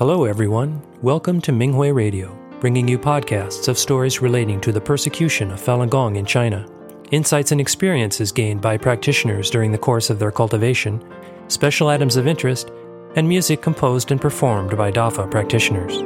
Hello everyone, welcome to Minghui Radio, bringing you podcasts of stories relating to the persecution of Falun Gong in China, insights and experiences gained by practitioners during the course of their cultivation, special items of interest, and music composed and performed by DAFA practitioners.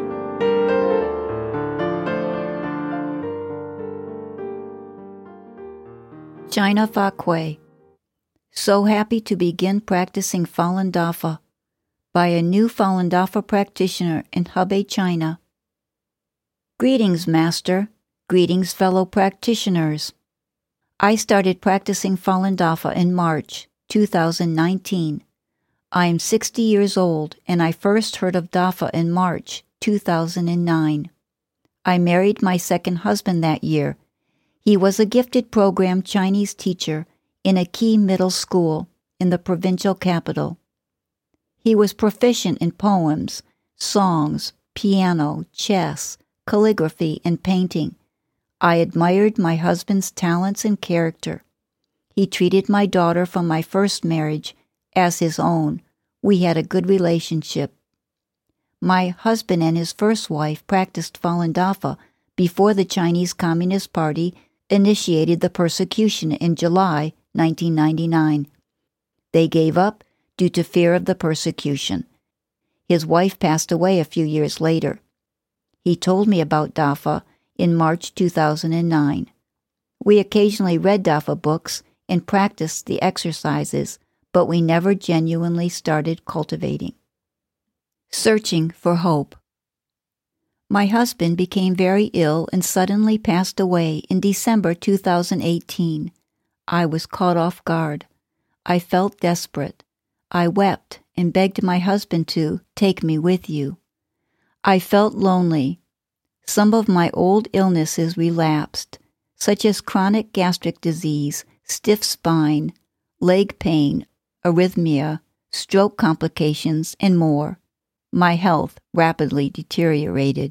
China Fa Kuei. So happy to begin practicing Falun Dafa by a new Falun Dafa practitioner in Hebei, China. Greetings, Master. Greetings, fellow practitioners. I started practicing Falun Dafa in March 2019. I am 60 years old, and I first heard of Dafa in March 2009. I married my second husband that year. He was a gifted program Chinese teacher in a key middle school in the provincial capital. He was proficient in poems, songs, piano, chess, calligraphy, and painting. I admired my husband's talents and character. He treated my daughter from my first marriage as his own. We had a good relationship. My husband and his first wife practiced Falun Dafa before the Chinese Communist Party initiated the persecution in July 1999. They gave up due to fear of the persecution. His wife passed away a few years later. He told me about Dafa in March 2009. We occasionally read Dafa books and practiced the exercises, but we never genuinely started cultivating. Searching for hope. My husband became very ill and suddenly passed away in December 2018. I was caught off guard. I felt desperate. I wept and begged my husband to take me with you. I felt lonely. Some of my old illnesses relapsed, such as chronic gastric disease, stiff spine, leg pain, arrhythmia, stroke complications, and more. My health rapidly deteriorated.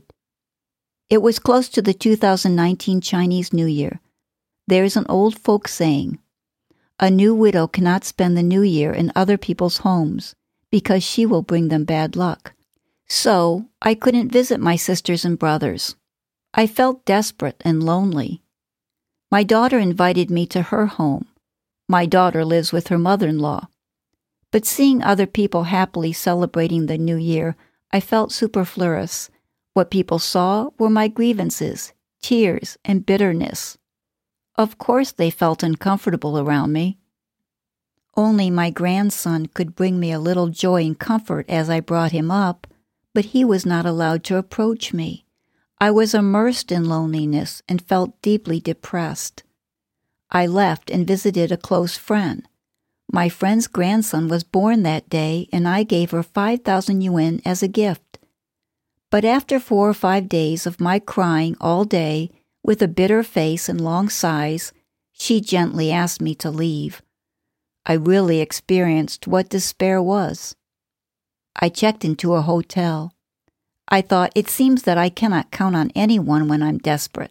It was close to the 2019 Chinese New Year. There is an old folk saying, "A new widow cannot spend the New Year in other people's homes because she will bring them bad luck." So, I couldn't visit my sisters and brothers. I felt desperate and lonely. My daughter invited me to her home. My daughter lives with her mother-in-law. But seeing other people happily celebrating the New Year, I felt superfluous. What people saw were my grievances, tears, and bitterness. Of course they felt uncomfortable around me. Only my grandson could bring me a little joy and comfort as I brought him up, but he was not allowed to approach me. I was immersed in loneliness and felt deeply depressed. I left and visited a close friend. My friend's grandson was born that day, and I gave her 5,000 yuan as a gift. But after 4 or 5 days of my crying all day, with a bitter face and long sighs, she gently asked me to leave. I really experienced what despair was. I checked into a hotel. I thought, it seems that I cannot count on anyone when I'm desperate.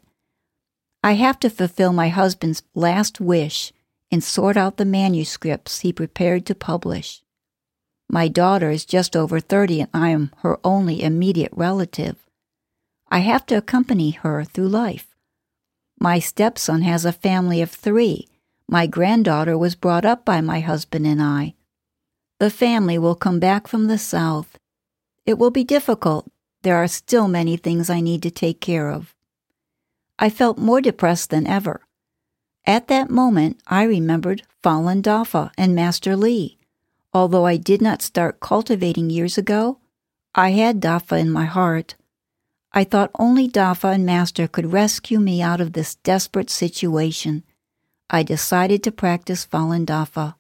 I have to fulfill my husband's last wish and sort out the manuscripts he prepared to publish. My daughter is just over 30 and I am her only immediate relative. I have to accompany her through life. My stepson has a family of 3. My granddaughter was brought up by my husband and I. The family will come back from the south. It will be difficult. There are still many things I need to take care of. I felt more depressed than ever. At that moment, I remembered Falun Dafa and Master Li. Although I did not start cultivating years ago, I had Dafa in my heart. I thought only Dafa and Master could rescue me out of this desperate situation. I decided to practice Falun Dafa.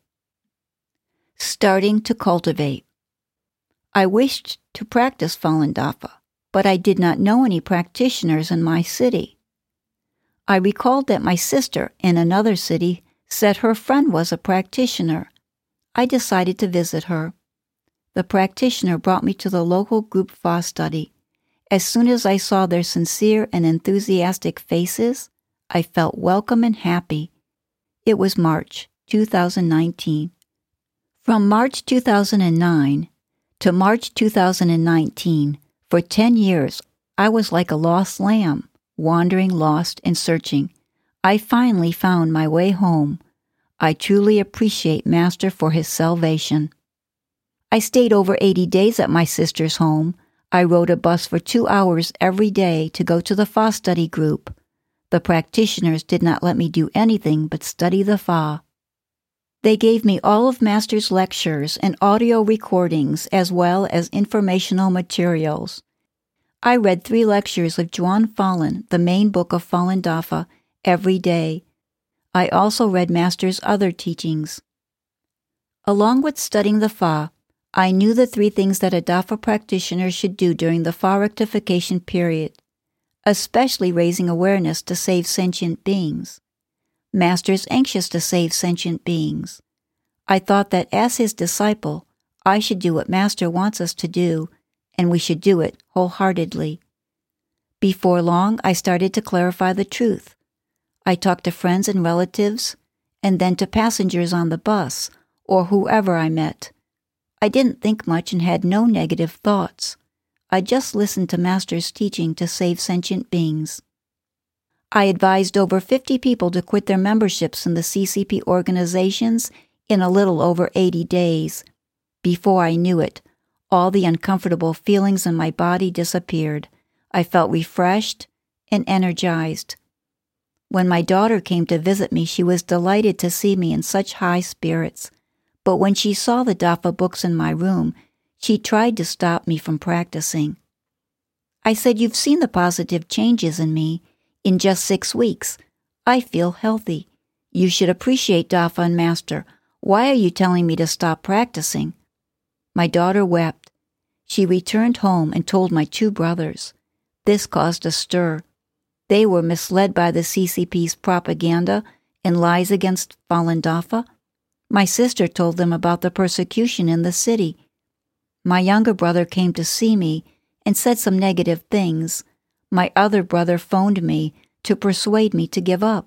Starting to cultivate. I wished to practice Falun Dafa, but I did not know any practitioners in my city. I recalled that my sister in another city said her friend was a practitioner. I decided to visit her. The practitioner brought me to the local group Fa study. As soon as I saw their sincere and enthusiastic faces, I felt welcome and happy. It was March 2019. From March 2009 to March 2019, For 10 years, I was like a lost lamb, wandering, lost, and searching. I finally found my way home. I truly appreciate Master for his salvation. I stayed over 80 days at my sister's home. I rode a bus for 2 hours every day to go to the Fa study group. The practitioners did not let me do anything but study the Fa. They gave me all of Master's lectures and audio recordings as well as informational materials. I read 3 lectures of Zhuan Falun, the main book of Falun Dafa, every day. I also read Master's other teachings. Along with studying the Fa, I knew the 3 things that a Dafa practitioner should do during the Fa rectification period, especially raising awareness to save sentient beings. Master is anxious to save sentient beings. I thought that as his disciple, I should do what Master wants us to do, and we should do it wholeheartedly. Before long, I started to clarify the truth. I talked to friends and relatives, and then to passengers on the bus, or whoever I met. I didn't think much and had no negative thoughts. I just listened to Master's teaching to save sentient beings. I advised over 50 people to quit their memberships in the CCP organizations in a little over 80 days. Before I knew it, all the uncomfortable feelings in my body disappeared. I felt refreshed and energized. When my daughter came to visit me, she was delighted to see me in such high spirits. But when she saw the Dafa books in my room, she tried to stop me from practicing. I said, "You've seen the positive changes in me. In just 6 weeks, I feel healthy. You should appreciate Dafa and Master. Why are you telling me to stop practicing?" My daughter wept. She returned home and told my 2 brothers. This caused a stir. They were misled by the CCP's propaganda and lies against Falun Dafa. My sister told them about the persecution in the city. My younger brother came to see me and said some negative things. My other brother phoned me to persuade me to give up.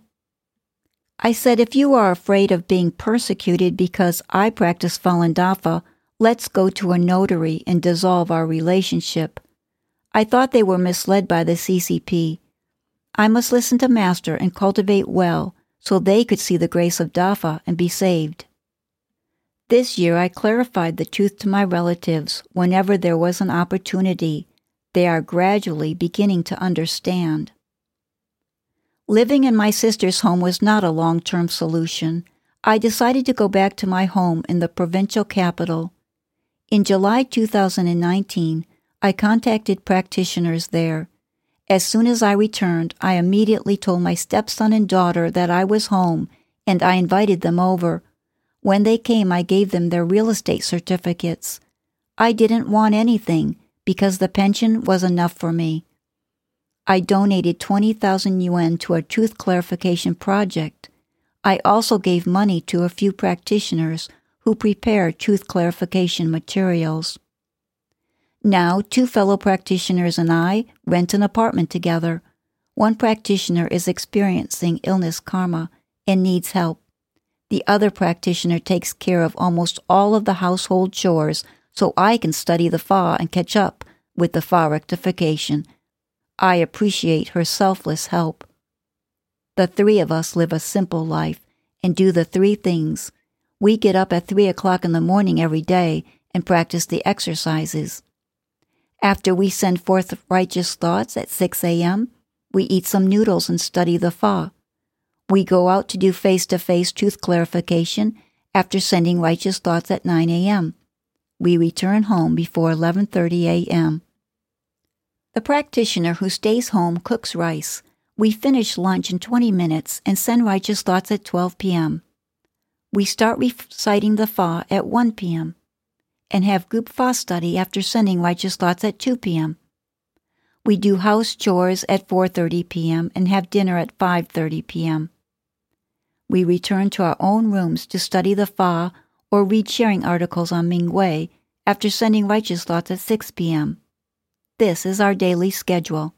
I said, "If you are afraid of being persecuted because I practice Falun Dafa, let's go to a notary and dissolve our relationship." I thought they were misled by the CCP. I must listen to Master and cultivate well so they could see the grace of Dafa and be saved. This year I clarified the truth to my relatives whenever there was an opportunity. They are gradually beginning to understand. Living in my sister's home was not a long-term solution. I decided to go back to my home in the provincial capital. In July 2019, I contacted practitioners there. As soon as I returned, I immediately told my stepson and daughter that I was home, and I invited them over. When they came, I gave them their real estate certificates. I didn't want anything, because the pension was enough for me. I donated 20,000 yuan to a truth clarification project. I also gave money to a few practitioners who prepare truth clarification materials. Now, 2 fellow practitioners and I rent an apartment together. One practitioner is experiencing illness karma and needs help. The other practitioner takes care of almost all of the household chores so I can study the Fa and catch up with the Fa rectification. I appreciate her selfless help. The 3 of us live a simple life and do the 3 things. We get up at 3 o'clock in the morning every day and practice the exercises. After we send forth righteous thoughts at 6 a.m., we eat some noodles and study the Fa. We go out to do face-to-face truth clarification after sending righteous thoughts at 9 a.m. We return home before 11:30 a.m. The practitioner who stays home cooks rice. We finish lunch in 20 minutes and send righteous thoughts at 12 p.m. We start reciting the Fa at 1 p.m. and have group Fa study after sending righteous thoughts at 2 p.m. We do house chores at 4:30 p.m. and have dinner at 5:30 p.m. We return to our own rooms to study the Fa or read sharing articles on Minghui after sending righteous thoughts at 6 p.m. This is our daily schedule.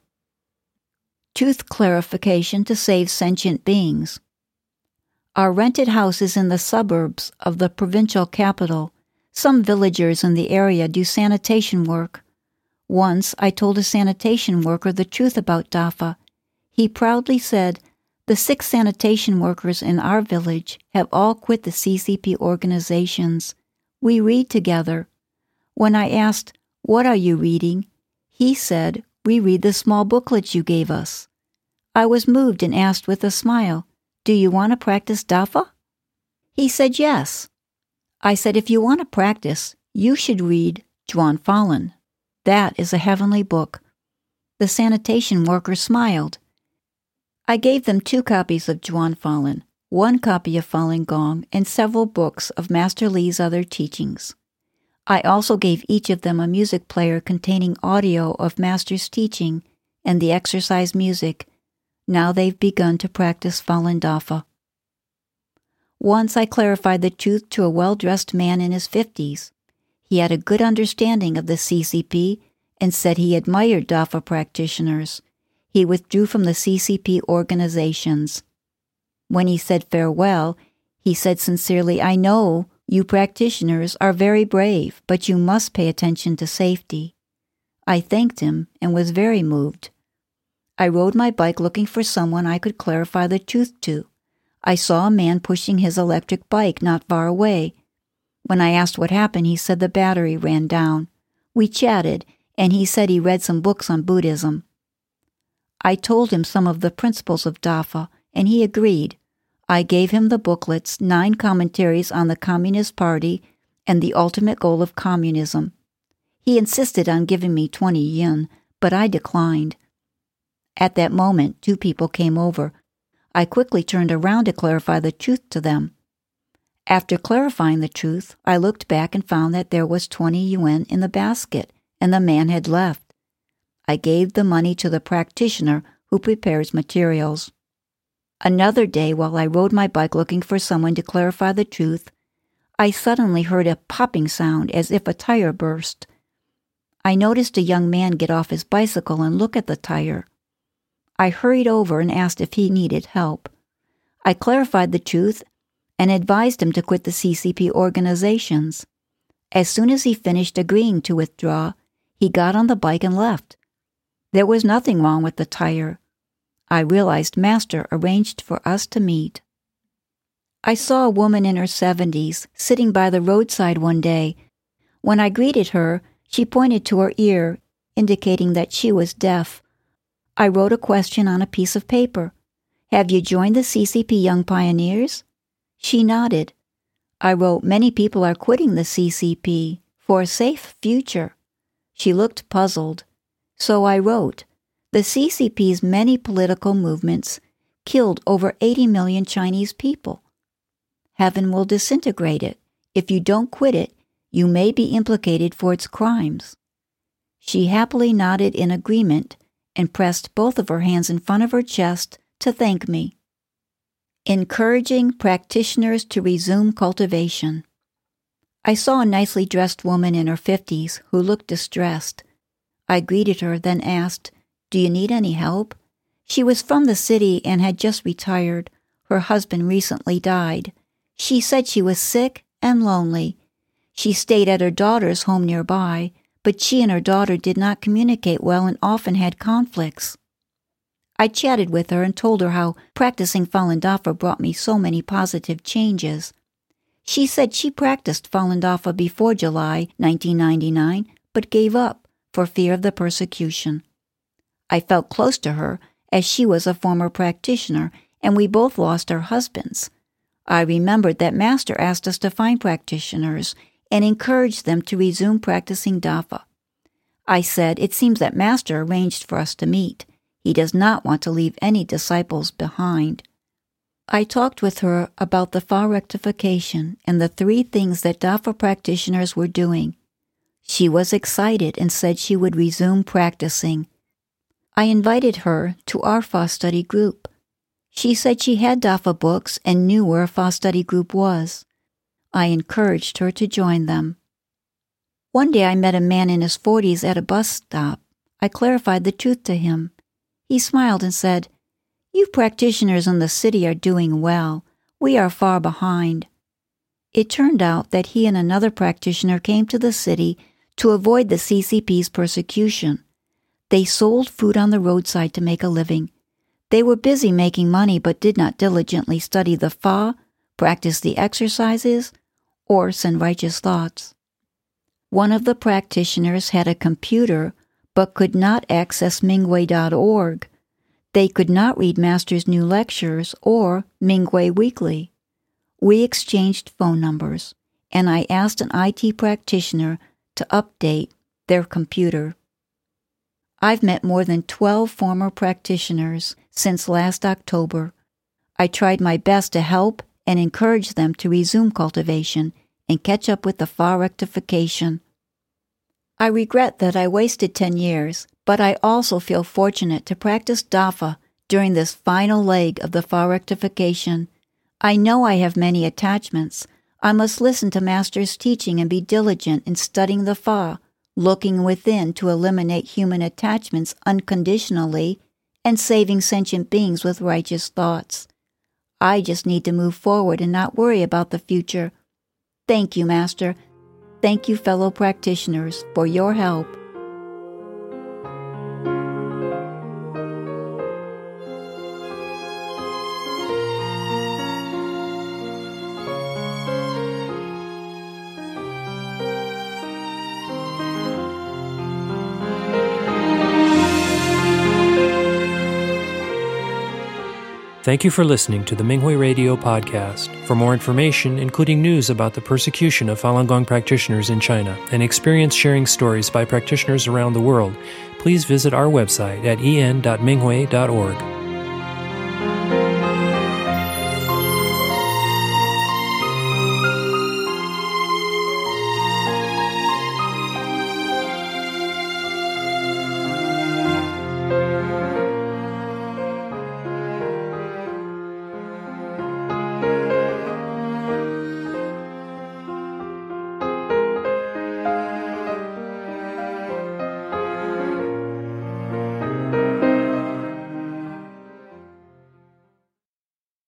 Truth clarification to save sentient beings. Our rented house is in the suburbs of the provincial capital. Some villagers in the area do sanitation work. Once I told a sanitation worker the truth about DAFA. He proudly said, "The 6 sanitation workers in our village have all quit the CCP organizations. We read together." When I asked, "What are you reading?" he said, "We read the small booklets you gave us." I was moved and asked with a smile, "Do you want to practice DAFA?" He said yes. I said, "If you want to practice, you should read Zhuan Falun. That is a heavenly book." The sanitation worker smiled. I gave them 2 copies of Zhuan Falun, 1 copy of Falun Gong, and several books of Master Li's other teachings. I also gave each of them a music player containing audio of Master's teaching and the exercise music. Now they've begun to practice Falun Dafa. Once I clarified the truth to a well-dressed man in his 50s. He had a good understanding of the CCP and said he admired DAFA practitioners. He withdrew from the CCP organizations. When he said farewell, he said sincerely, "I know you practitioners are very brave, but you must pay attention to safety." I thanked him and was very moved. I rode my bike looking for someone I could clarify the truth to. I saw a man pushing his electric bike not far away. When I asked what happened, he said the battery ran down. We chatted, and he said he read some books on Buddhism. I told him some of the principles of DAFA, and he agreed. I gave him the booklets, 9 commentaries on the Communist Party and the ultimate goal of communism. He insisted on giving me 20 yen, but I declined. At that moment, 2 people came over. I quickly turned around to clarify the truth to them. After clarifying the truth, I looked back and found that there was 20 yuan in the basket, and the man had left. I gave the money to the practitioner who prepares materials. Another day, while I rode my bike looking for someone to clarify the truth, I suddenly heard a popping sound as if a tire burst. I noticed a young man get off his bicycle and look at the tire. I hurried over and asked if he needed help. I clarified the truth and advised him to quit the CCP organizations. As soon as he finished agreeing to withdraw, he got on the bike and left. There was nothing wrong with the tire. I realized Master arranged for us to meet. I saw a woman in her 70s sitting by the roadside one day. When I greeted her, she pointed to her ear, indicating that she was deaf. I wrote a question on a piece of paper. "Have you joined the CCP Young Pioneers?" She nodded. I wrote, "Many people are quitting the CCP for a safe future." She looked puzzled. So I wrote, "The CCP's many political movements killed over 80 million Chinese people. Heaven will disintegrate it. If you don't quit it, you may be implicated for its crimes." She happily nodded in agreement and pressed both of her hands in front of her chest to thank me. Encouraging practitioners to resume cultivation. I saw a nicely dressed woman in her 50s who looked distressed. I greeted her, then asked, "Do you need any help?" She was from the city and had just retired. Her husband recently died. She said she was sick and lonely. She stayed at her daughter's home nearby, but she and her daughter did not communicate well and often had conflicts. I chatted with her and told her how practicing Falun Dafa brought me so many positive changes. She said she practiced Falun Dafa before July 1999, but gave up for fear of the persecution. I felt close to her as she was a former practitioner and we both lost our husbands. I remembered that Master asked us to find practitioners and encouraged them to resume practicing Dafa. I said, "It seems that Master arranged for us to meet. He does not want to leave any disciples behind." I talked with her about the Fa rectification and the 3 things that Dafa practitioners were doing. She was excited and said she would resume practicing. I invited her to our Fa study group. She said she had Dafa books and knew where a Fa study group was. I encouraged her to join them. One day I met a man in his 40s at a bus stop. I clarified the truth to him. He smiled and said, "You practitioners in the city are doing well. We are far behind." It turned out that he and another practitioner came to the city to avoid the CCP's persecution. They sold food on the roadside to make a living. They were busy making money but did not diligently study the Fa, practice the exercises, or send righteous thoughts. One of the practitioners had a computer but could not access Minghui.org. They could not read Master's new lectures or Minghui Weekly. We exchanged phone numbers, and I asked an IT practitioner to update their computer. I've met more than 12 former practitioners since last October. I tried my best to help and encourage them to resume cultivation and catch up with the Fa rectification. I regret that I wasted 10 years, but I also feel fortunate to practice Dafa during this final leg of the Fa rectification. I know I have many attachments. I must listen to Master's teaching and be diligent in studying the Fa, looking within to eliminate human attachments unconditionally and saving sentient beings with righteous thoughts. I just need to move forward and not worry about the future. Thank you, Master. Thank you, fellow practitioners, for your help. Thank you for listening to the Minghui Radio podcast. For more information, including news about the persecution of Falun Gong practitioners in China and experience-sharing stories by practitioners around the world, please visit our website at en.minghui.org.